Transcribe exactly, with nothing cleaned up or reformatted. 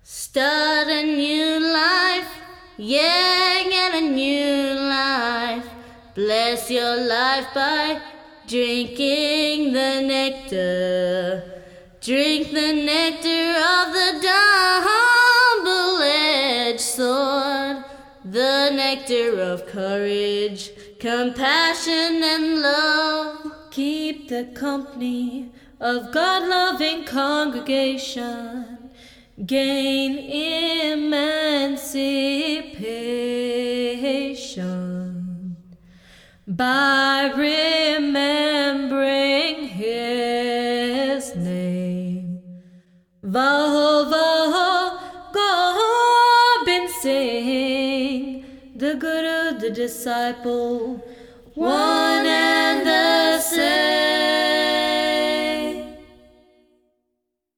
Start a new life, yeah, get a new life. Bless your life by drinking the nectar. Drink the nectar of the double-edged sword, the nectar of courage, compassion, and love. Keep the company of God-loving congregation. Gain emancipation by remembering His name. Vaho, Vaho, Gobind Singh, the Guru, the disciple, one and the same.